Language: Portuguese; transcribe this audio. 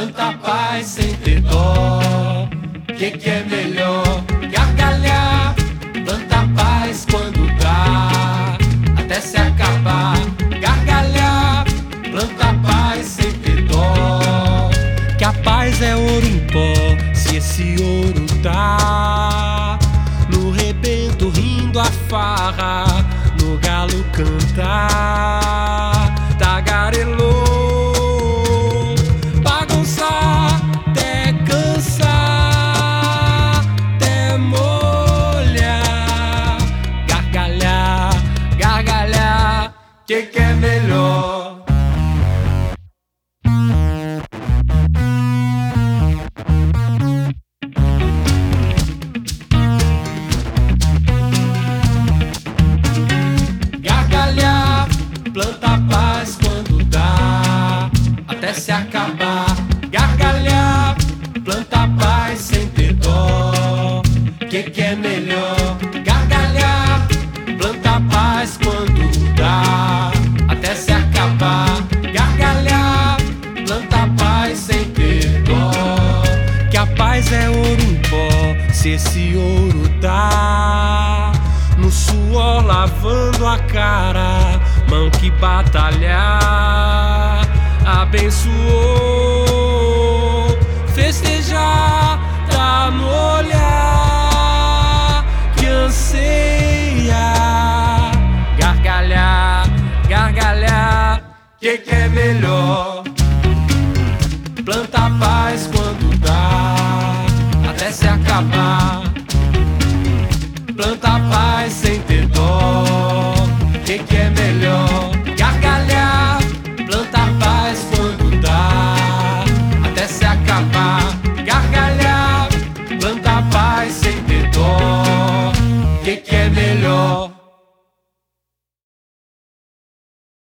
planta paz sem ter dó. Que é melhor? Gargalhar, planta paz quando dá, até se acabar. Gargalhar, planta paz sem ter dó. Que a paz é ouro em pó, se esse ouro tá no rebento rindo a farra, no galo cantar, tagarelou, bagunçar, até cansar, até molhar, gargalhar, gargalhar, que é melhor? Planta paz quando dá, até se acabar. Gargalhar, planta paz sem ter dó. Que é melhor? Gargalhar, planta paz quando dá, até se acabar. Gargalhar, planta paz sem ter dó. Que a paz é ouro em pó, se esse ouro tá no suor lavando a cara, mão que batalhar, abençoou, festejar, tá no olhar que anseia, gargalhar, gargalhar, que é melhor? Planta paz quando dá, até se acabar. Planta paz sem ter dó, que é melhor?